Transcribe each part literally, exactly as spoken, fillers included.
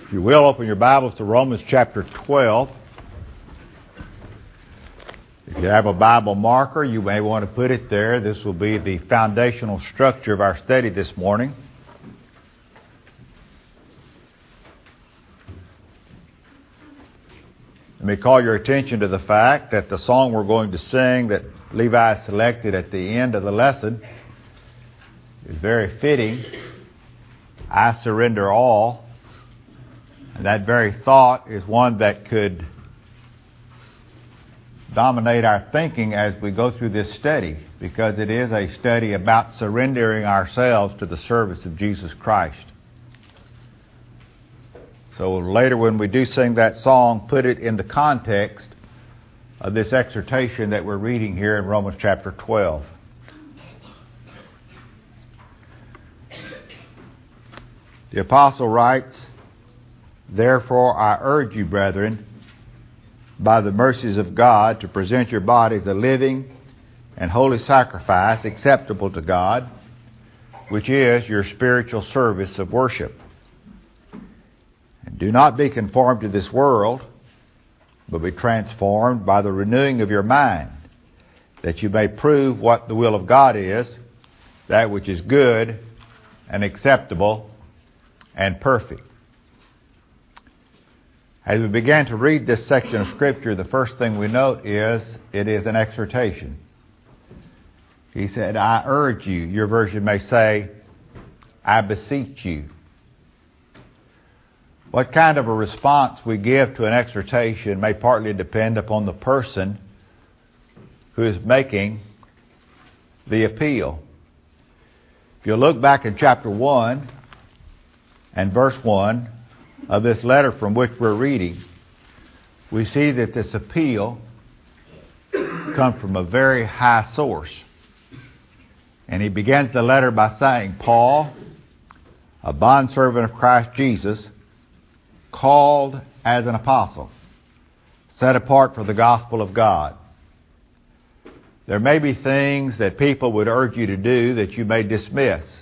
If you will, open your Bibles to Romans chapter twelve. If you have a Bible marker, you may want to put it there. This will be the foundational structure of our study this morning. Let me call your attention to the fact that the song we're going to sing that Levi selected at the end of the lesson is very fitting. I surrender all. And that very thought is one that could dominate our thinking as we go through this study, because it is a study about surrendering ourselves to the service of Jesus Christ. So later when we do sing that song, put it in the context of this exhortation that we're reading here in Romans chapter twelve. The apostle writes, "Therefore I urge you, brethren, by the mercies of God, to present your bodies a living and holy sacrifice acceptable to God, which is your spiritual service of worship. And do not be conformed to this world, but be transformed by the renewing of your mind, that you may prove what the will of God is, that which is good and acceptable and perfect." As we began to read this section of Scripture, the first thing we note is it is an exhortation. He said, "I urge you." Your version may say, "I beseech you." What kind of a response we give to an exhortation may partly depend upon the person who is making the appeal. If you look back in chapter one and verse one of this letter from which we're reading, we see that this appeal comes from a very high source. And he begins the letter by saying, "Paul, a bondservant of Christ Jesus, called as an apostle, set apart for the gospel of God." There may be things that people would urge you to do that you may dismiss.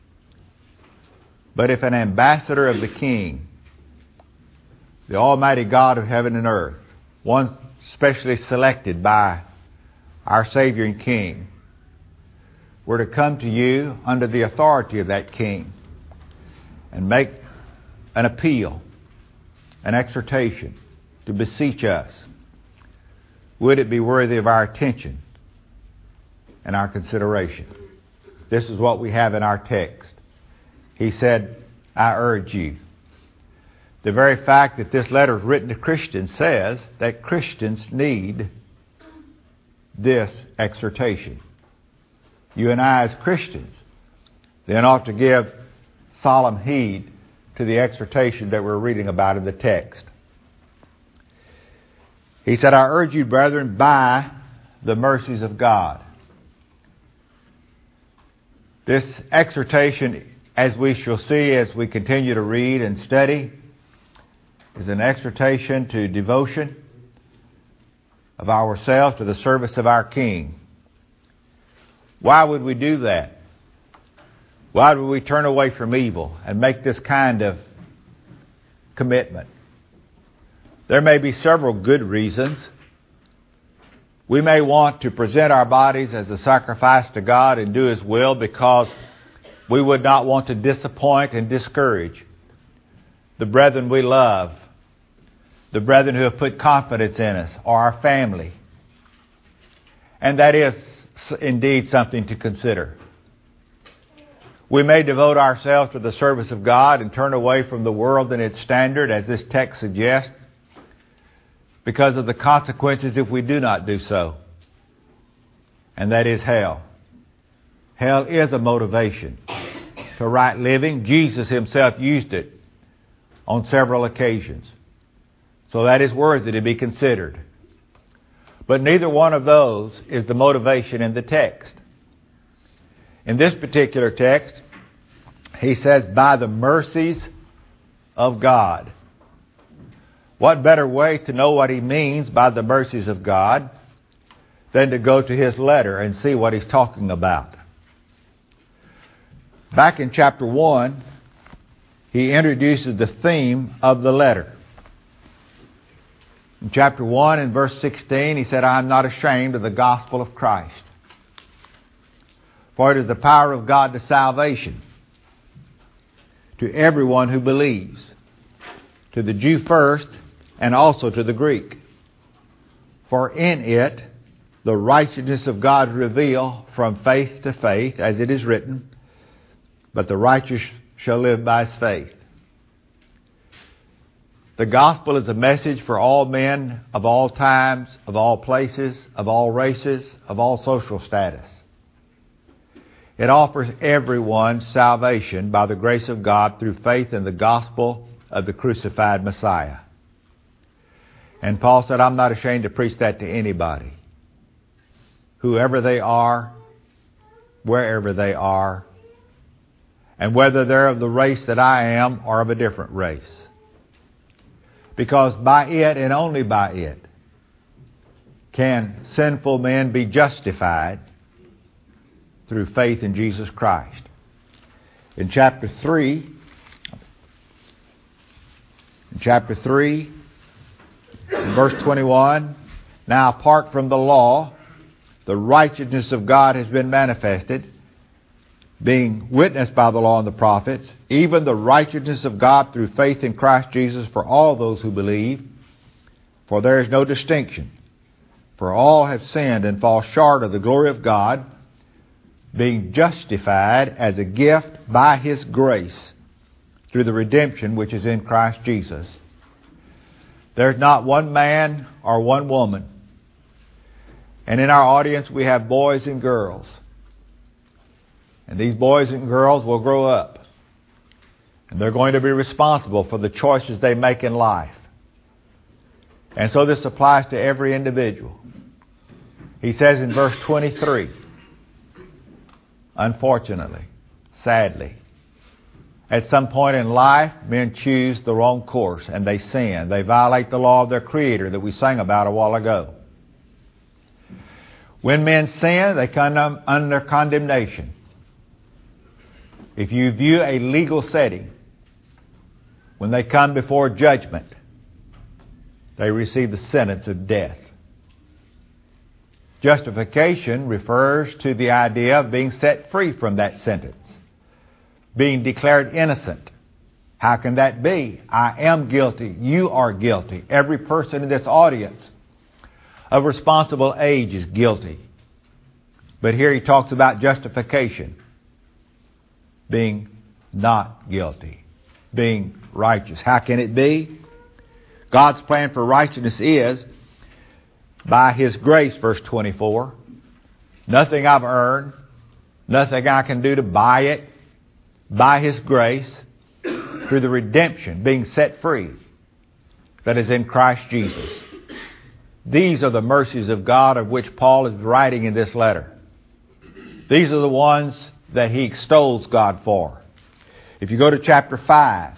But if an ambassador of the King, the Almighty God of heaven and earth, one specially selected by our Savior and King, were to come to you under the authority of that King and make an appeal, an exhortation, to beseech us, would it be worthy of our attention and our consideration? This is what we have in our text. He said, "I urge you." The very fact that this letter is written to Christians says that Christians need this exhortation. You and I as Christians then ought to give solemn heed to the exhortation that we're reading about in the text. He said, "I urge you, brethren, by the mercies of God." This exhortation, as we shall see as we continue to read and study, is an exhortation to devotion of ourselves to the service of our King. Why would we do that? Why would we turn away from evil and make this kind of commitment? There may be several good reasons. We may want to present our bodies as a sacrifice to God and do His will because we would not want to disappoint and discourage the brethren we love, the brethren who have put confidence in us, or our family. And that is indeed something to consider. We may devote ourselves to the service of God and turn away from the world and its standard, as this text suggests, because of the consequences if we do not do so. And that is hell. Hell is a motivation to right living. Jesus Himself used it on several occasions. So that is worthy to be considered. But neither one of those is the motivation in the text. In this particular text, he says, "by the mercies of God." What better way to know what he means by the mercies of God than to go to his letter and see what he's talking about? Back in chapter one, he introduces the theme of the letter. In chapter one and verse sixteen, he said, I am not ashamed of the gospel of Christ, for it is the power of God to salvation to everyone who believes, to the Jew first, and also to the Greek. For in it the righteousness of God is revealed from faith to faith, as it is written, but the righteous shall live by his faith. The gospel is a message for all men of all times, of all places, of all races, of all social status. It offers everyone salvation by the grace of God through faith in the gospel of the crucified Messiah. And Paul said, I'm not ashamed to preach that to anybody, whoever they are, wherever they are, and whether they're of the race that I am or of a different race. Because by it and only by it can sinful men be justified through faith in Jesus Christ. In chapter three, in chapter three, in verse twenty-one, now apart from the law, the righteousness of God has been manifested, being witnessed by the law and the prophets, even the righteousness of God through faith in Christ Jesus for all those who believe. For there is no distinction. For all have sinned and fall short of the glory of God, being justified as a gift by His grace through the redemption which is in Christ Jesus. There's not one man or one woman. And in our audience we have boys and girls. And these boys and girls will grow up. And they're going to be responsible for the choices they make in life. And so this applies to every individual. He says in verse twenty-three, unfortunately, sadly, at some point in life, men choose the wrong course and they sin. They violate the law of their Creator that we sang about a while ago. When men sin, they come under condemnation. If you view a legal setting, when they come before judgment, they receive the sentence of death. Justification refers to the idea of being set free from that sentence, being declared innocent. How can that be? I am guilty. You are guilty. Every person in this audience of responsible age is guilty. But here he talks about justification, being not guilty, being righteous. How can it be? God's plan for righteousness is by His grace, verse twenty-four. Nothing I've earned, nothing I can do to buy it. By His grace, through the redemption, being set free, that is in Christ Jesus. These are the mercies of God of which Paul is writing in this letter. These are the ones that he extols God for. If you go to chapter five,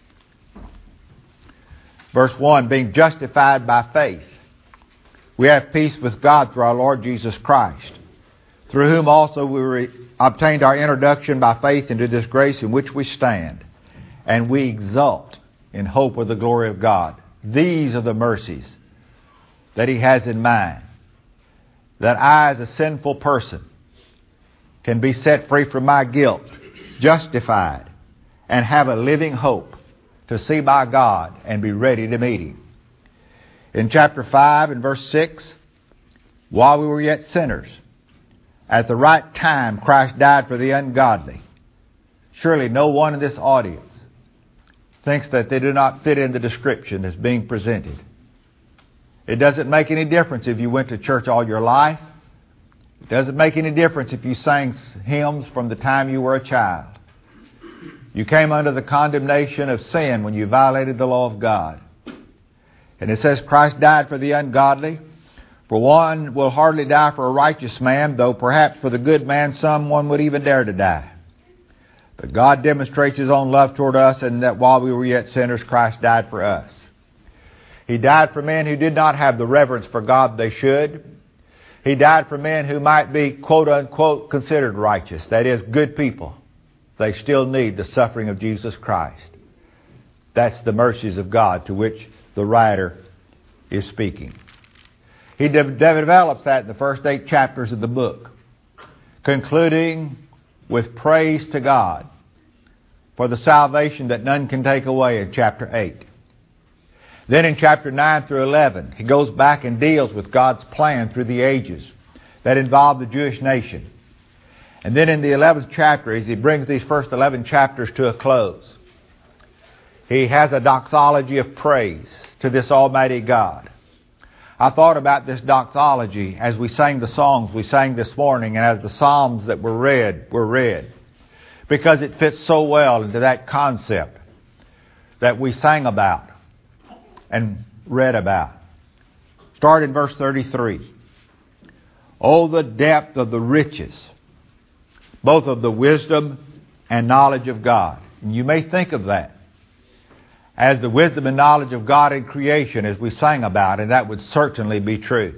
verse one, being justified by faith, we have peace with God through our Lord Jesus Christ, through whom also we re- obtained our introduction by faith into this grace in which we stand, and we exult in hope of the glory of God. These are the mercies that He has in mind, that I as a sinful person can be set free from my guilt, justified, and have a living hope to see by God and be ready to meet Him. In chapter five and verse six, while we were yet sinners, at the right time Christ died for the ungodly. Surely no one in this audience thinks that they do not fit in the description that's being presented. It doesn't make any difference if you went to church all your life. It doesn't make any difference if you sang hymns from the time you were a child. You came under the condemnation of sin when you violated the law of God. And it says Christ died for the ungodly. For one will hardly die for a righteous man, though perhaps for the good man someone would even dare to die. But God demonstrates His own love toward us, and that while we were yet sinners, Christ died for us. He died for men who did not have the reverence for God they should. He died for men who might be, quote unquote, considered righteous. That is, good people. They still need the suffering of Jesus Christ. That's the mercies of God to which the writer is speaking. He de- develops that in the first eight chapters of the book, concluding with praise to God for the salvation that none can take away in chapter eight. Then in chapter nine through eleven, he goes back and deals with God's plan through the ages that involved the Jewish nation. And then in the eleventh chapter, as he brings these first eleven chapters to a close, he has a doxology of praise to this Almighty God. I thought about this doxology as we sang the songs we sang this morning and as the psalms that were read were read, because it fits so well into that concept that we sang about and read about. Start in verse thirty-three. Oh, the depth of the riches, both of the wisdom and knowledge of God. And you may think of that as the wisdom and knowledge of God in creation, as we sang about, and that would certainly be true.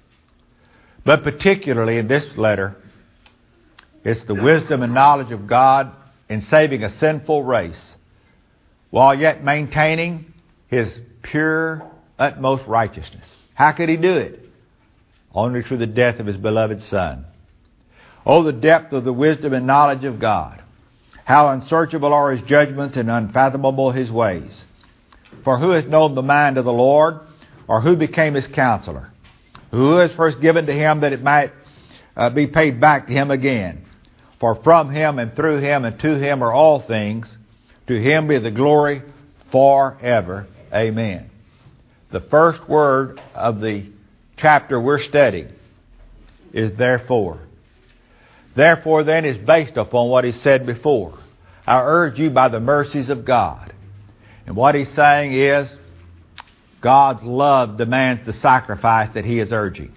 But particularly in this letter, it's the wisdom and knowledge of God in saving a sinful race, while yet maintaining His pure, utmost righteousness. How could He do it? Only through the death of His beloved Son. Oh, the depth of the wisdom and knowledge of God. How unsearchable are His judgments and unfathomable His ways. For who has known the mind of the Lord, or who became His counselor? Who is first given to Him that it might uh, be paid back to Him again? For from Him and through Him and to Him are all things. To Him be the glory forever. Amen. The first word of the chapter we're studying is therefore. Therefore, then, is based upon what he said before. I urge you by the mercies of God. And what he's saying is, God's love demands the sacrifice that he is urging.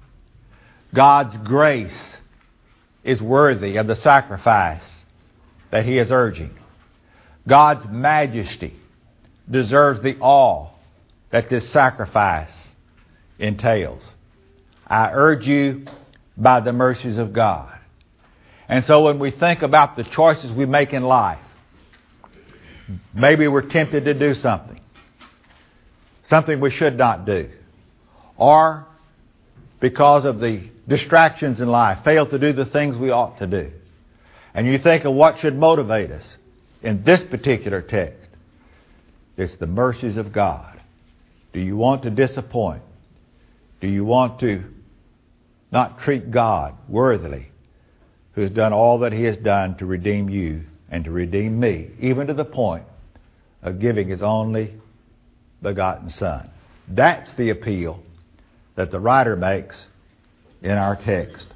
God's grace is worthy of the sacrifice that he is urging. God's majesty deserves the awe that this sacrifice entails. I urge you by the mercies of God. And so when we think about the choices we make in life, maybe we're tempted to do something, something we should not do, or because of the distractions in life, fail to do the things we ought to do. And you think of what should motivate us. In this particular text, it's the mercies of God. Do you want to disappoint? Do you want to not treat God worthily, who has done all that He has done to redeem you and to redeem me, even to the point of giving His only begotten Son? That's the appeal that the writer makes in our text.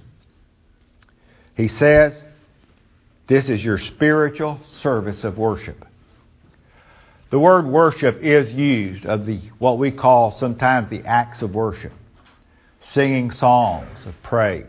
He says, this is your spiritual service of worship. The word worship is used of the what we call sometimes the acts of worship. Singing songs of praise.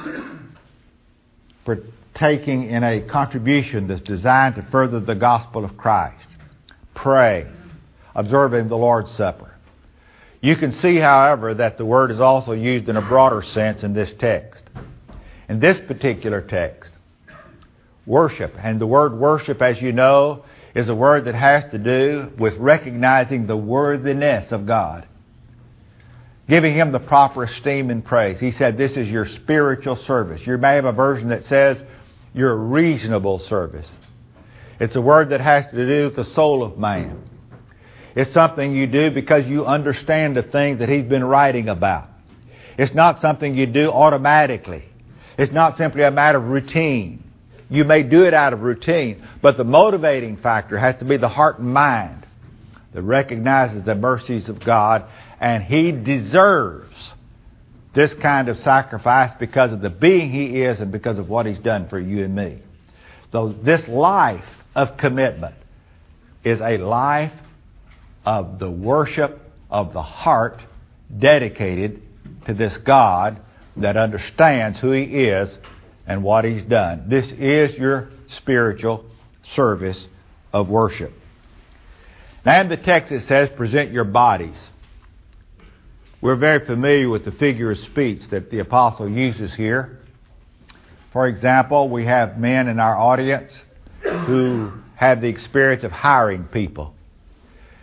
Partaking in a contribution that's designed to further the gospel of Christ. Pray. Observing the Lord's Supper. You can see, however, that the word is also used in a broader sense in this text. In this particular text, worship. And the word worship, as you know, is a word that has to do with recognizing the worthiness of God. Giving Him the proper esteem and praise. He said this is your spiritual service. You may have a version that says your reasonable service. It's a word that has to do with the soul of man. It's something you do because you understand the things that He's been writing about. It's not something you do automatically. It's not simply a matter of routine. You may do it out of routine, but the motivating factor has to be the heart and mind that recognizes the mercies of God, and He deserves this kind of sacrifice because of the being He is and because of what He's done for you and me. So this life of commitment is a life of the worship of the heart dedicated to this God that understands who He is and what He's done. This is your spiritual service of worship. Now in the text it says, present your bodies. We're very familiar with the figure of speech that the apostle uses here. For example, we have men in our audience who have the experience of hiring people.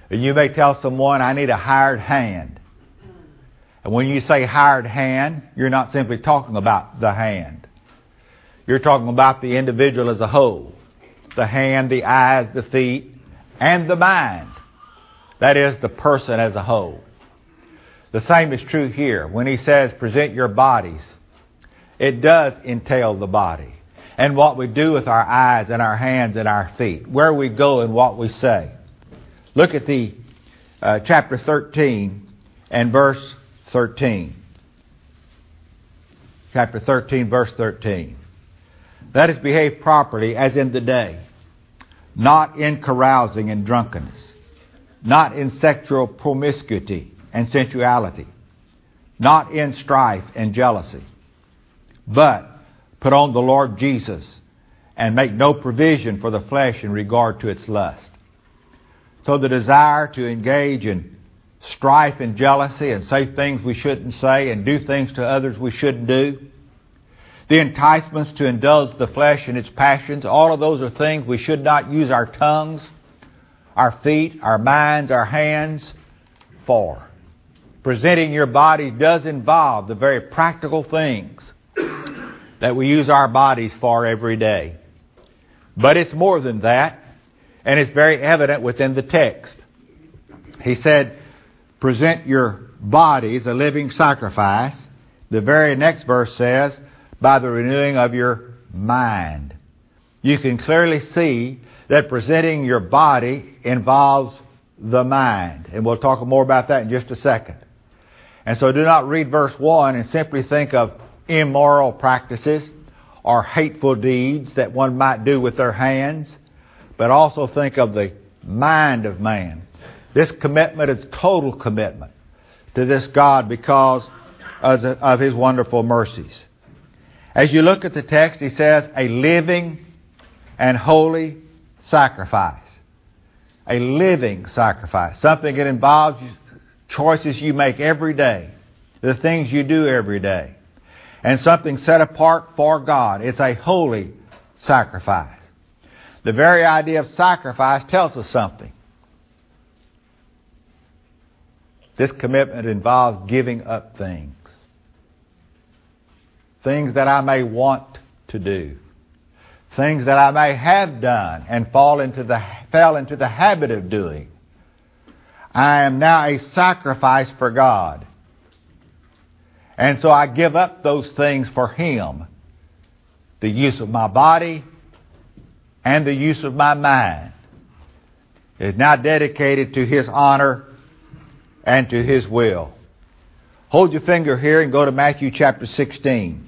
And you may tell someone, I need a hired hand. And when you say hired hand, you're not simply talking about the hand. You're talking about the individual as a whole. The hand, the eyes, the feet, and the mind. That is, the person as a whole. The same is true here. When he says, present your bodies, it does entail the body. And what we do with our eyes and our hands and our feet. Where we go and what we say. Look at the uh, chapter thirteen and verse thirteen. Chapter thirteen, verse thirteen. Let us behave properly as in the day, not in carousing and drunkenness, not in sexual promiscuity and sensuality, not in strife and jealousy, but put on the Lord Jesus and make no provision for the flesh in regard to its lust. So the desire to engage in strife and jealousy and say things we shouldn't say and do things to others we shouldn't do, the enticements to indulge the flesh in its passions, all of those are things we should not use our tongues, our feet, our minds, our hands for. Presenting your body does involve the very practical things that we use our bodies for every day. But it's more than that, and it's very evident within the text. He said, present your bodies a living sacrifice. The very next verse says, by the renewing of your mind. You can clearly see that presenting your body involves the mind. And we'll talk more about that in just a second. And so do not read verse one and simply think of immoral practices or hateful deeds that one might do with their hands, but also think of the mind of man. This commitment is total commitment to this God because of His wonderful mercies. As you look at the text, he says, a living and holy sacrifice. A living sacrifice. Something that involves choices you make every day. The things you do every day. And something set apart for God. It's a holy sacrifice. The very idea of sacrifice tells us something. This commitment involves giving up things. Things that I may want to do. Things that I may have done and fall into the, fell into the habit of doing. I am now a sacrifice for God. And so I give up those things for Him. The use of my body and the use of my mind is now dedicated to His honor and to His will. Hold your finger here and go to Matthew chapter sixteen.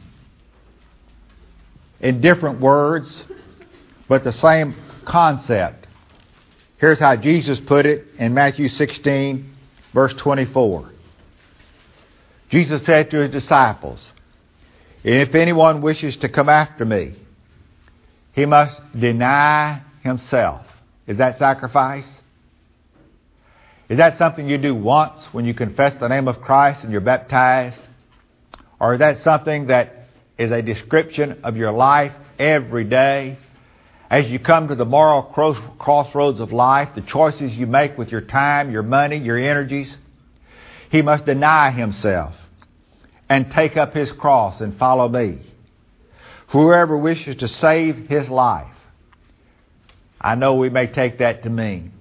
In different words, but the same concept. Here's how Jesus put it in Matthew sixteen, verse twenty-four. Jesus said to His disciples, if anyone wishes to come after me, he must deny himself. Is that sacrifice? Is that something you do once when you confess the name of Christ and you're baptized? Or is that something that is a description of your life every day? As you come to the moral crossroads of life, the choices you make with your time, your money, your energies, he must deny himself and take up his cross and follow me. Whoever wishes to save his life, I know we may take that to mean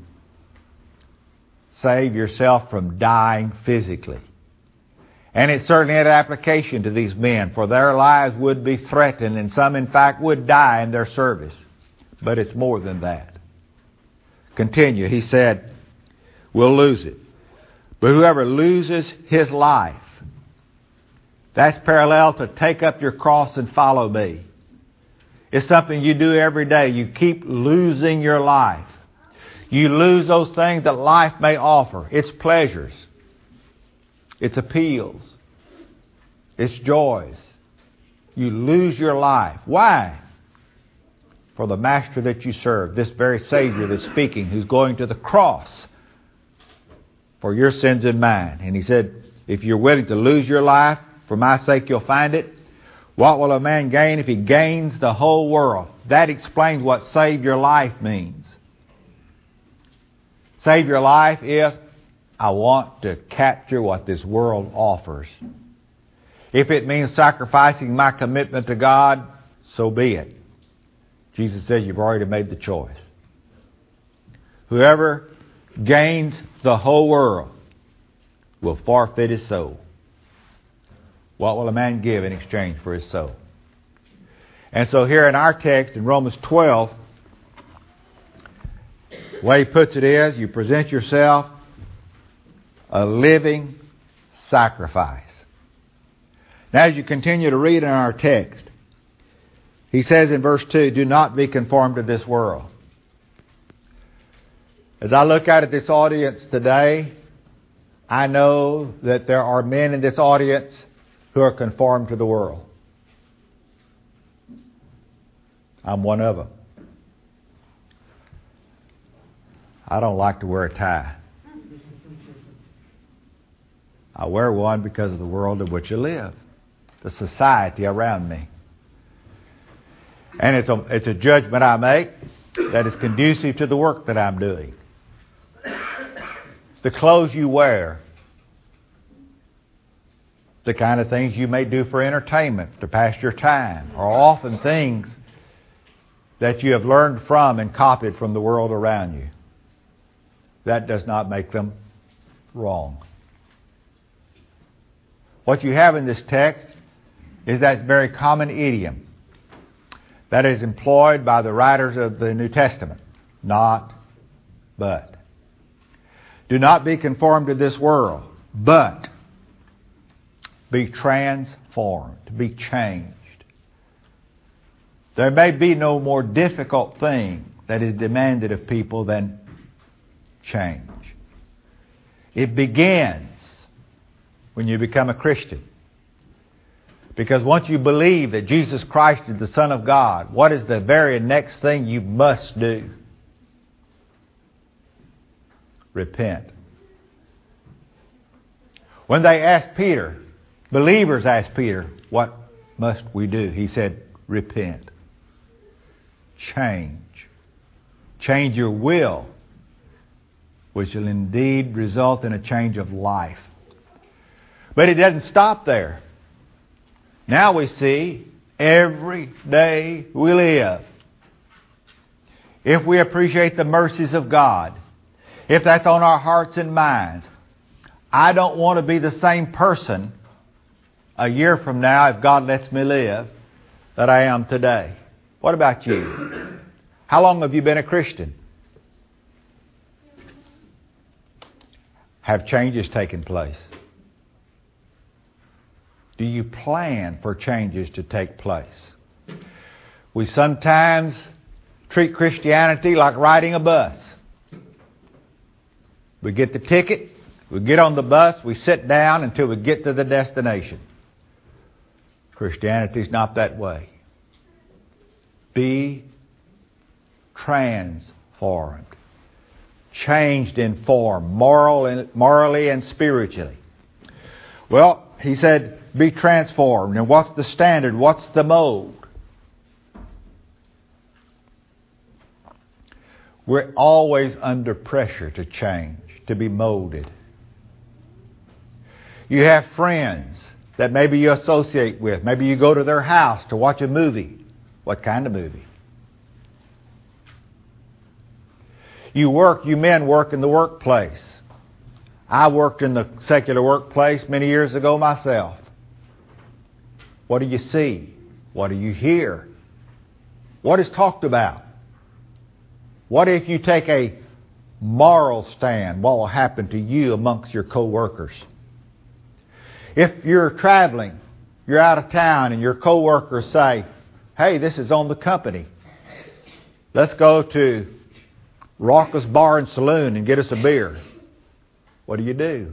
save yourself from dying physically. And it certainly had application to these men, for their lives would be threatened, and some, in fact, would die in their service. But it's more than that. Continue. He said, we'll lose it. But whoever loses his life, that's parallel to take up your cross and follow me. It's something you do every day. You keep losing your life. You lose those things that life may offer. Its pleasures. Its appeals. Its joys. You lose your life. Why? For the Master that you serve, this very Savior that's speaking, who's going to the cross for your sins and mine. And he said, if you're willing to lose your life, for my sake you'll find it. What will a man gain if he gains the whole world? That explains what save your life means. save your life is, I want to capture what this world offers. If it means sacrificing my commitment to God, so be it. Jesus says you've already made the choice. Whoever gains the whole world will forfeit his soul. What will a man give in exchange for his soul? And so here in our text in Romans twelve, the way he puts it is, you present yourself a living sacrifice. Now as you continue to read in our text, he says in verse two, do not be conformed to this world. As I look out at this audience today, I know that there are men in this audience who are conformed to the world. I'm one of them. I don't like to wear a tie. I wear one because of the world in which I live, the society around me. And it's a, it's a judgment I make that is conducive to the work that I'm doing. The clothes you wear, the kind of things you may do for entertainment, to pass your time, are often things that you have learned from and copied from the world around you. That does not make them wrong. What you have in this text is that very common idiom that is employed by the writers of the New Testament. Not, but. Do not be conformed to this world, but be transformed, be changed. There may be no more difficult thing that is demanded of people than change. It begins when you become a Christian. Because once you believe that Jesus Christ is the Son of God, what is the very next thing you must do? Repent. When they asked Peter, believers asked Peter, what must we do? He said, repent. Change. Change your will, which will indeed result in a change of life. But it doesn't stop there. Now we see every day we live. If we appreciate the mercies of God, if that's on our hearts and minds, I don't want to be the same person a year from now, if God lets me live, that I am today. What about you? How long have you been a Christian? Have changes taken place? Do you plan for changes to take place? We sometimes treat Christianity like riding a bus. We get the ticket, we get on the bus, we sit down until we get to the destination. Christianity is not that way. Be transformed, changed in form, moral and, morally and spiritually. Well, he said, be transformed. And what's the standard? What's the mold? We're always under pressure to change, to be molded. You have friends that maybe you associate with. Maybe you go to their house to watch a movie. What kind of movie? You work, you men work in the workplace. I worked in the secular workplace many years ago myself. What do you see? What do you hear? What is talked about? What if you take a moral stand? What will happen to you amongst your co-workers? If you're traveling, you're out of town, and your co-workers say, hey, this is on the company. Let's go to Rocca's Bar and Saloon and get us a beer. What do you do?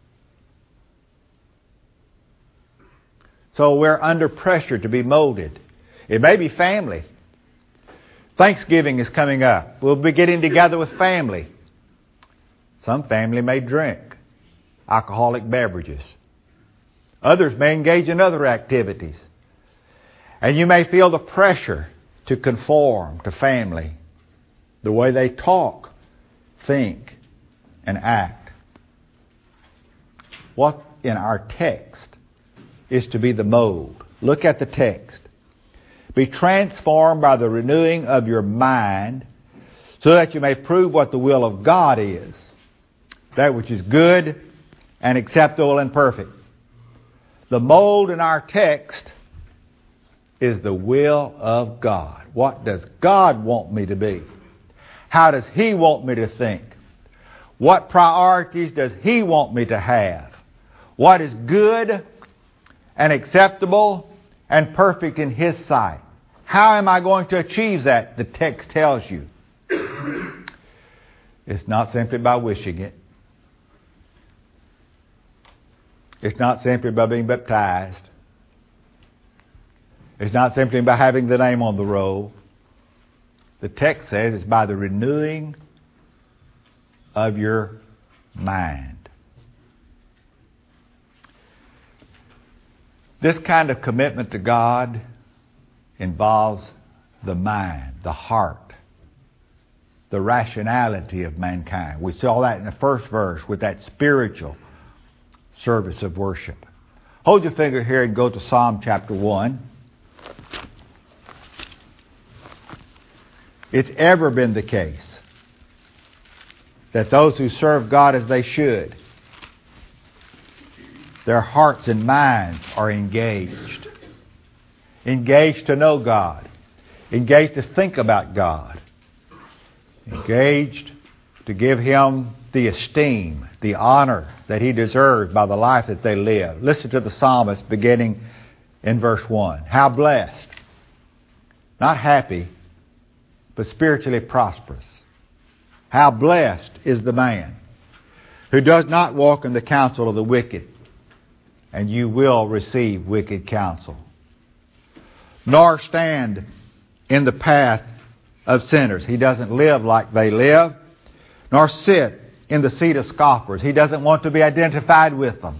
So we're under pressure to be molded. It may be family. Thanksgiving is coming up. We'll be getting together with family. Some family may drink alcoholic beverages. Others may engage in other activities. And you may feel the pressure to conform to family. The way they talk, think, and act. What in our text is to be the mold? Look at the text. Be transformed by the renewing of your mind, so that you may prove what the will of God is, that which is good and acceptable and perfect. The mold in our text is the will of God. What does God want me to be? How does He want me to think? What priorities does He want me to have? What is good and acceptable and perfect in His sight? How am I going to achieve that? The text tells you. It's not simply by wishing it. It's not simply by being baptized. It's not simply by having the name on the roll. The text says it's by the renewing of your mind. This kind of commitment to God involves the mind, the heart, the rationality of mankind. We saw that in the first verse with that spiritual service of worship. Hold your finger here and go to Psalm chapter one. It's ever been the case that those who serve God as they should, their hearts and minds are engaged. Engaged to know God. Engaged to think about God. Engaged to give Him the esteem, the honor that He deserves by the life that they live. Listen to the psalmist beginning in verse one. How blessed, not happy, but spiritually prosperous. How blessed is the man who does not walk in the counsel of the wicked, and you will receive wicked counsel. Nor stand in the path of sinners. He doesn't live like they live, nor sit in the seat of scoffers. He doesn't want to be identified with them.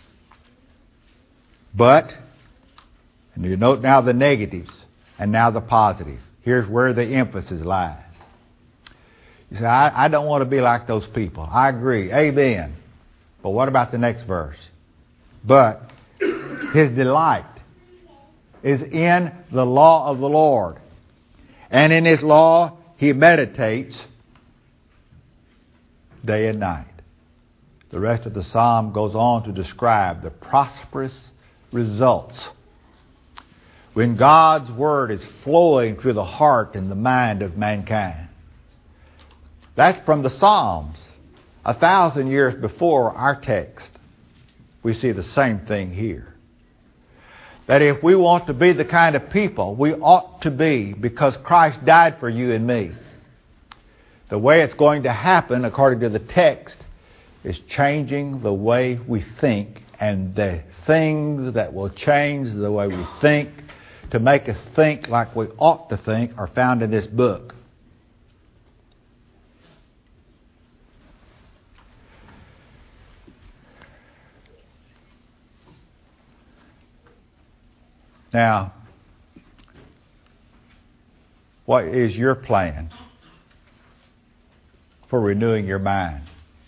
But, and you note now the negatives and now the positive. Here's where the emphasis lies. You say, I, I don't want to be like those people. I agree. Amen. But what about the next verse? But his delight is in the law of the Lord, and in His law he meditates day and night. The rest of the psalm goes on to describe the prosperous results when God's Word is flowing through the heart and the mind of mankind. That's from the Psalms. A thousand years before our text, we see the same thing here. That if we want to be the kind of people we ought to be because Christ died for you and me, the way it's going to happen, according to the text, is changing the way we think. And the things that will change the way we think to make us think like we ought to think are found in this book. Now, what is your plan for renewing your mind?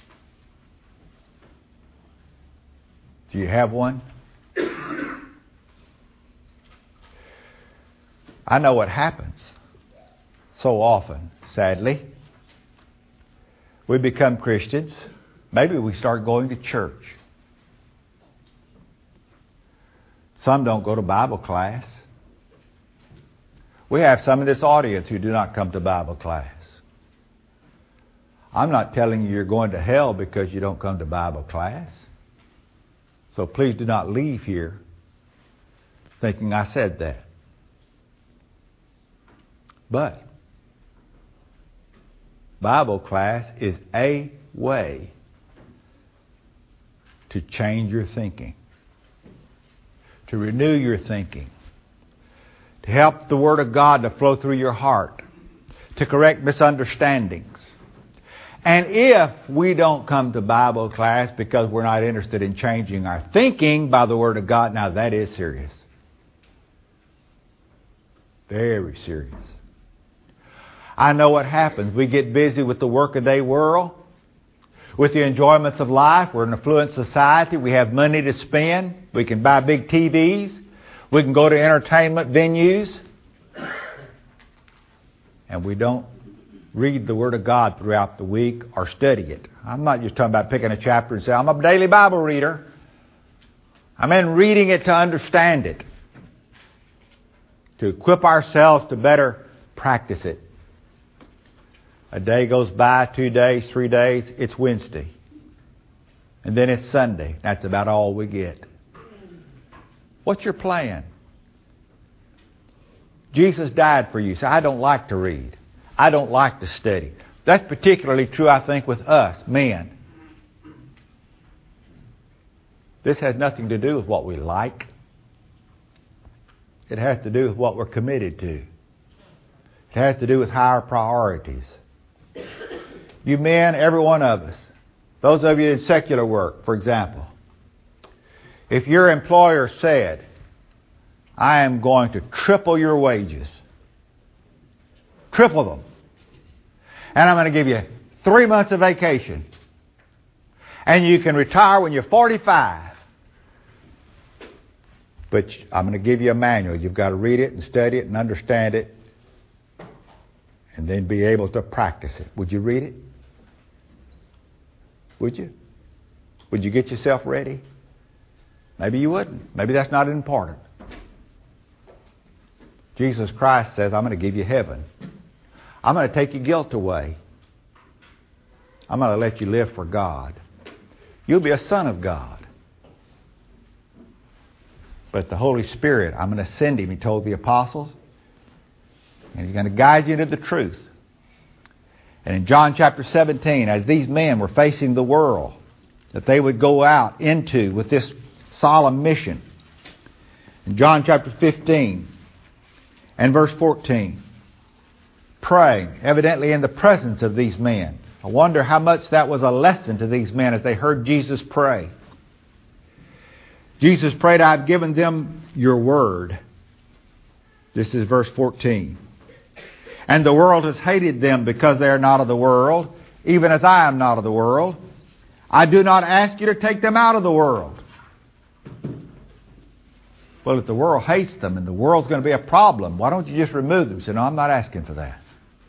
Do you have one? I know what happens so often, sadly. We become Christians. Maybe we start going to church. Some don't go to Bible class. We have some in this audience who do not come to Bible class. I'm not telling you you're going to hell because you don't come to Bible class. So please do not leave here thinking I said that. But Bible class is a way to change your thinking, to renew your thinking, to help the Word of God to flow through your heart, to correct misunderstandings. And if we don't come to Bible class because we're not interested in changing our thinking by the Word of God, now that is serious. Very serious. I know what happens. We get busy with the workaday world. with the enjoyments of life. We're an affluent society. We have money to spend. We can buy big T Vs. We can go to entertainment venues. And we don't read the Word of God throughout the week or study it. I'm not just talking about picking a chapter and saying, I'm a daily Bible reader. I mean reading it to understand it. To equip ourselves to better practice it. A day goes by, two days, three days, it's Wednesday. And then it's Sunday. That's about all we get. What's your plan? Jesus died for you. So I don't like to read. I don't like to study. That's particularly true, I think, with us, men. This has nothing to do with what we like. It has to do with what we're committed to. It has to do with higher priorities. You men, every one of us, those of you in secular work, for example, if your employer said, I am going to triple your wages, triple them, and I'm going to give you three months of vacation, and you can retire when you're forty-five, but I'm going to give you a manual. You've got to read it and study it and understand it, and then be able to practice it. Would you read it? Would you? Would you get yourself ready? Maybe you wouldn't. Maybe that's not important. Jesus Christ says, I'm going to give you heaven. I'm going to take your guilt away. I'm going to let you live for God. You'll be a son of God. But the Holy Spirit, I'm going to send Him, He told the apostles, and He's going to guide you into the truth. And in John chapter seventeen, as these men were facing the world that they would go out into with this solemn mission, in John chapter fifteen and verse fourteen, praying, evidently in the presence of these men. I wonder how much that was a lesson to these men as they heard Jesus pray. Jesus prayed, I've given them your word. This is verse fourteen. And the world has hated them because they are not of the world, even as I am not of the world. I do not ask you to take them out of the world. Well, if the world hates them and the world's going to be a problem, why don't you just remove them? He said, no, I'm not asking for that.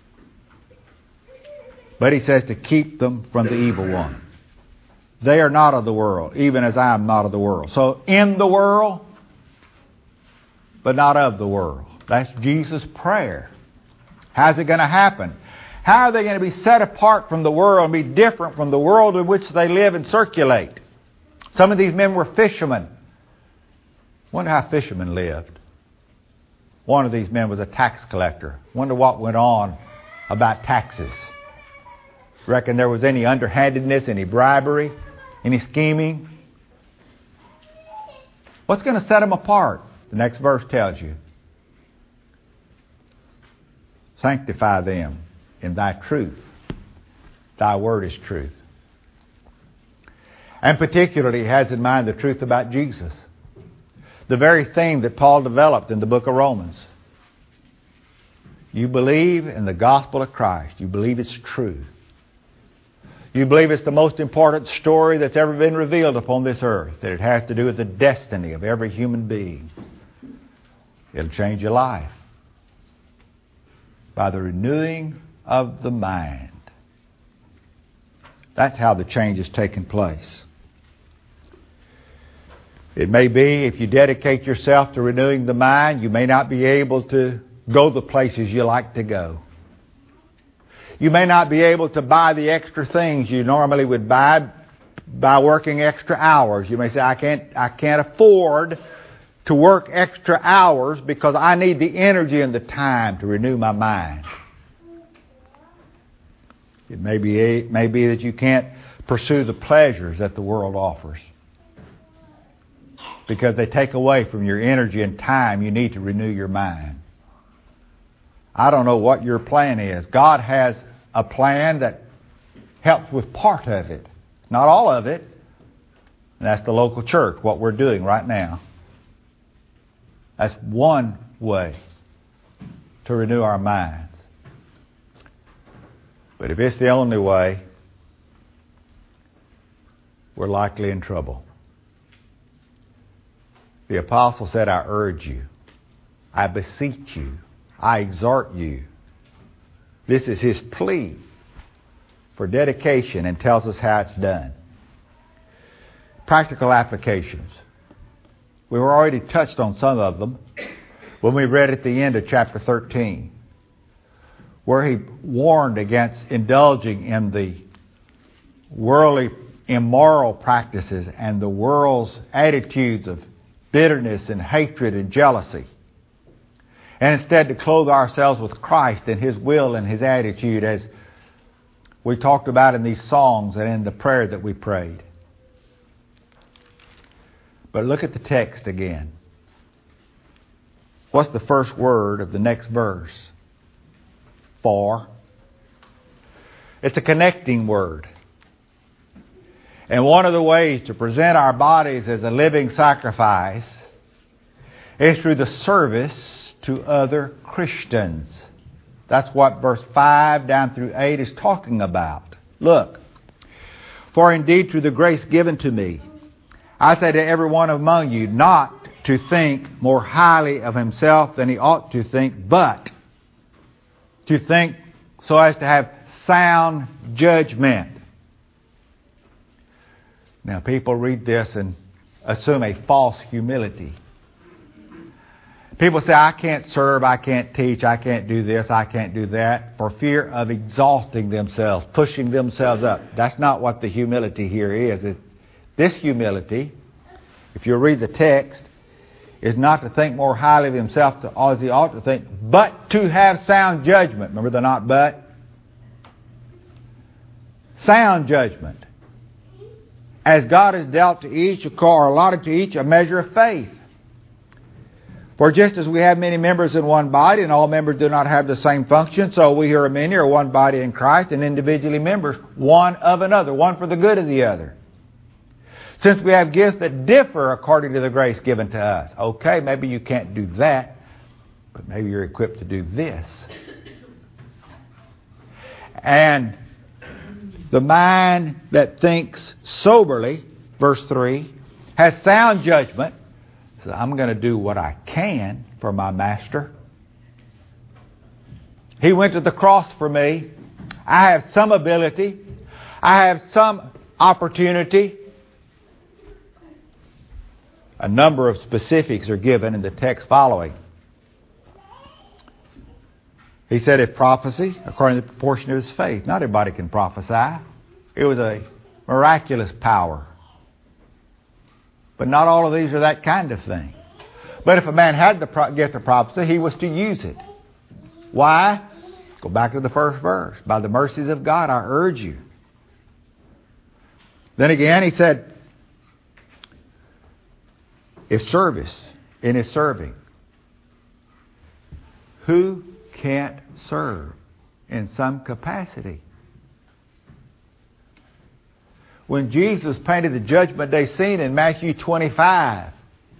But He says to keep them from the evil one. They are not of the world, even as I am not of the world. So in the world, but not of the world. That's Jesus' prayer. How's it going to happen? How are they going to be set apart from the world and be different from the world in which they live and circulate? Some of these men were fishermen. Wonder how fishermen lived. One of these men was a tax collector. Wonder what went on about taxes. Reckon there was any underhandedness, any bribery, any scheming? What's going to set them apart? The next verse tells you. Sanctify them in thy truth. Thy word is truth. And particularly has in mind the truth about Jesus. The very theme that Paul developed in the book of Romans. You believe in the gospel of Christ. You believe it's true. You believe it's the most important story that's ever been revealed upon this earth. That it has to do with the destiny of every human being. It'll change your life. By the renewing of the mind. That's how the change has taken place. It may be if you dedicate yourself to renewing the mind, you may not be able to go the places you like to go. You may not be able to buy the extra things you normally would buy by working extra hours. You may say, I can't, I can't afford to work extra hours because I need the energy and the time to renew my mind. It may be, it may be that you can't pursue the pleasures that the world offers because they take away from your energy and time you need to renew your mind. I don't know what your plan is. God has a plan that helps with part of it, not all of it. And that's the local church, what we're doing right now. That's one way to renew our minds. But if it's the only way, we're likely in trouble. The apostle said, I urge you, I beseech you, I exhort you. This is his plea for dedication and tells us how it's done. Practical applications. We were already touched on some of them when we read at the end of chapter thirteen, where he warned against indulging in the worldly immoral practices and the world's attitudes of bitterness and hatred and jealousy, and instead to clothe ourselves with Christ and His will and His attitude, as we talked about in these songs and in the prayer that we prayed. But look at the text again. What's the first word of the next verse? For. It's a connecting word. And one of the ways to present our bodies as a living sacrifice is through the service to other Christians. That's what verse five down through eight is talking about. Look. For indeed through the grace given to me, I say to every one among you not to think more highly of himself than he ought to think, but to think so as to have sound judgment. Now, people read this and assume a false humility. People say, I can't serve, I can't teach, I can't do this, I can't do that, for fear of exalting themselves, pushing themselves up. That's not what the humility here is. It's this humility, if you read the text, is not to think more highly of himself as he ought to think, but to have sound judgment. Remember the not but? Sound judgment. As God has dealt to each, or allotted to each, a measure of faith. For just as we have many members in one body, and all members do not have the same function, so we who are many are one body in Christ, and individually members one of another, one for the good of the other. Since we have gifts that differ according to the grace given to us. Okay, maybe you can't do that, but maybe you're equipped to do this. And the mind that thinks soberly, verse three, has sound judgment. So I'm going to do what I can for my master. He went to the cross for me. I have some ability. I have some opportunity. A number of specifics are given in the text following. He said, if prophecy, according to the proportion of his faith. Not everybody can prophesy. It was a miraculous power. But not all of these are that kind of thing. But if a man had the gift of prophecy, he was to use it. Why? Go back to the first verse. By the mercies of God, I urge you. Then again, he said, if service, in his serving, who can't serve in some capacity? When Jesus painted the judgment day scene in Matthew twenty-five,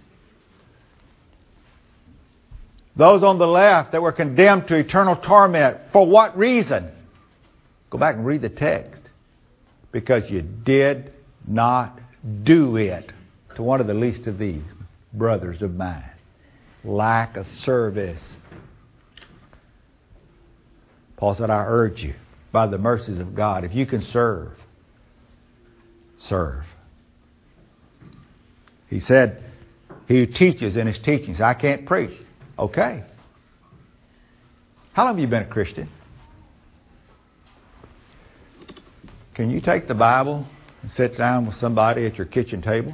those on the left that were condemned to eternal torment, for what reason? Go back and read the text. Because you did not do it to one of the least of these brothers of mine. Lack of service. Paul said, I urge you, by the mercies of God, if you can serve, serve. He said, he who teaches in his teachings, I can't preach. Okay. How long have you been a Christian? Can you take the Bible and sit down with somebody at your kitchen table?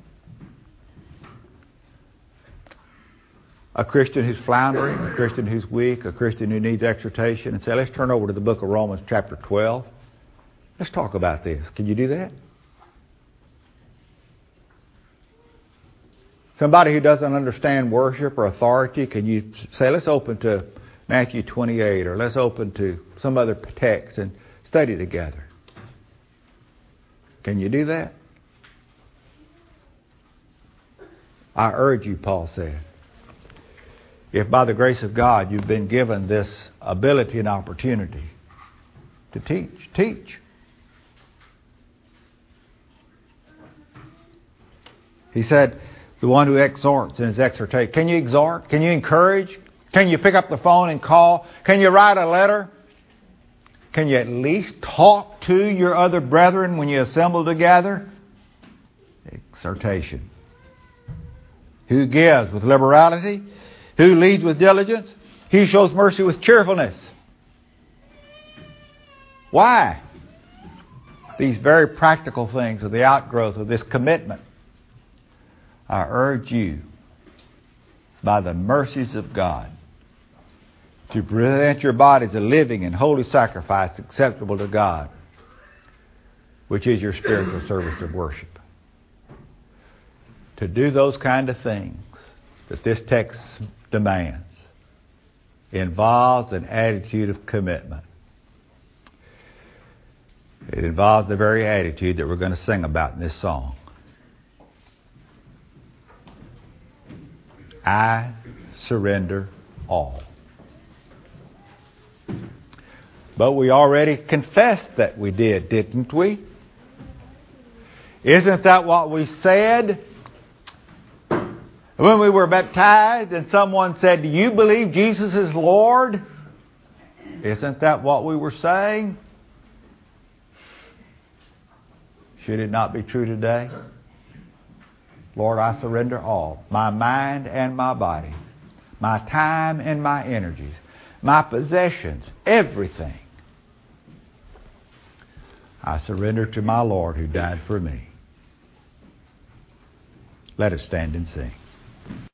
A Christian who's floundering, a Christian who's weak, a Christian who needs exhortation, and say, let's turn over to the book of Romans chapter twelve. Let's talk about this. Can you do that? Somebody who doesn't understand worship or authority, can you say, let's open to Matthew twenty-eight, or let's open to some other text and study together? Can you do that? I urge you, Paul said, if by the grace of God you've been given this ability and opportunity to teach, teach. He said, the one who exhorts in his exhortation. Can you exhort? Can you encourage? Can you pick up the phone and call? Can you write a letter? Can you at least talk to your other brethren when you assemble together? Exhortation. Who gives with liberality? Who leads with diligence? He shows mercy with cheerfulness. Why? These very practical things are the outgrowth of this commitment. I urge you, by the mercies of God, to present your bodies a living and holy sacrifice acceptable to God, which is your spiritual service of worship. To do those kind of things that this text demands involves an attitude of commitment. It involves the very attitude that we're going to sing about in this song. I surrender all. But we already confessed that we did, didn't we? Isn't that what we said when we were baptized and someone said, do you believe Jesus is Lord? Isn't that what we were saying? Should it not be true today? Lord, I surrender all, my mind and my body, my time and my energies, my possessions, everything. I surrender to my Lord who died for me. Let us stand and sing.